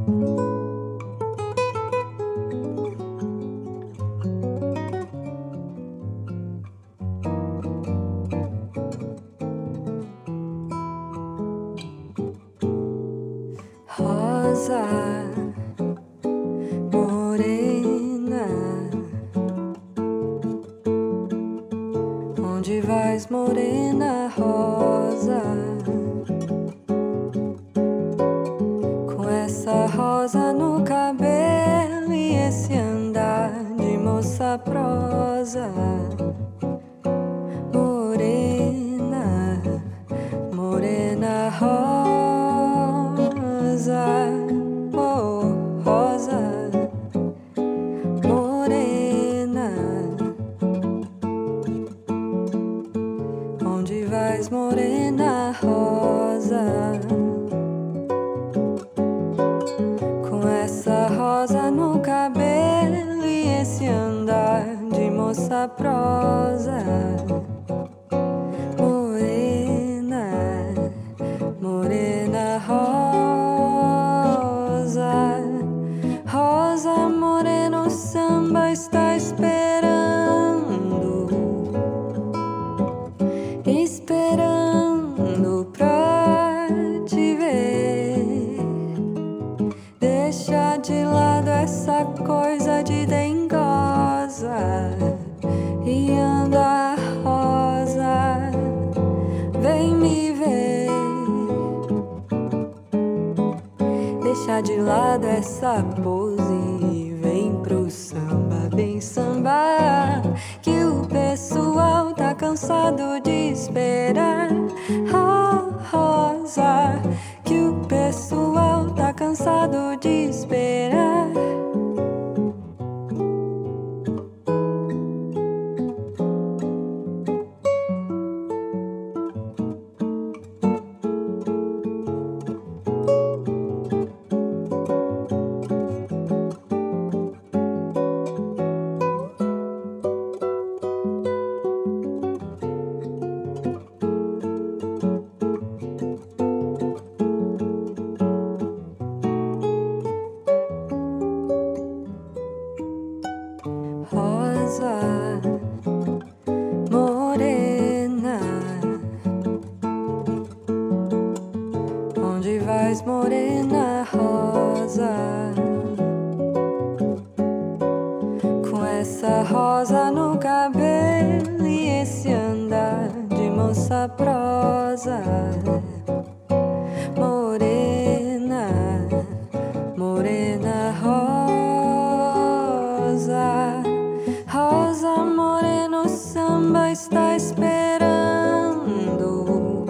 Rosa morena, onde vais, morena rosa? Com essa rosa no cabelo e esse andar de moça prosa. Morena, morena rosa, oh rosa, morena, onde vais, morena rosa? Com essa rosa no cabelo e esse andar de moça prosa. Morena, morena rosa, rosa morena, o samba está esperando, esperando pra te ver. Deixa de lado essa coisa de dengosa e anda rosa, vem me ver. Deixa de lado essa pose e vem pro samba, vem sambar, que o pessoal tá cansado de esperar. Oh, rosa, que o pessoal tá cansado de esperar. Rosa morena, onde vais, morena rosa? Com essa rosa no cabelo e esse andar de moça prosa. Morena, morena rosa, rosa morena, o samba está esperando,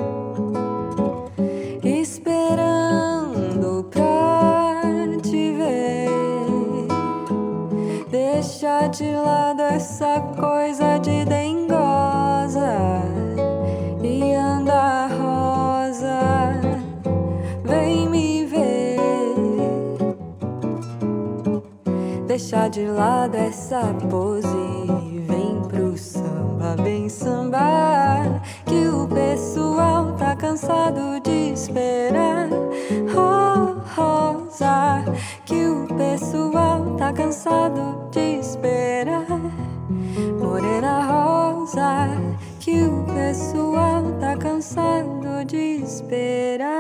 esperando pra te ver. Deixa de lado essa coisa de dengosa e anda rosa, vem me ver. Deixa de lado essa pose e vem pro samba, vem sambar, que o pessoal tá cansado de esperar. Oh, rosa, que o pessoal tá cansado de esperar. Morena rosa, que o pessoal tá cansado de esperar.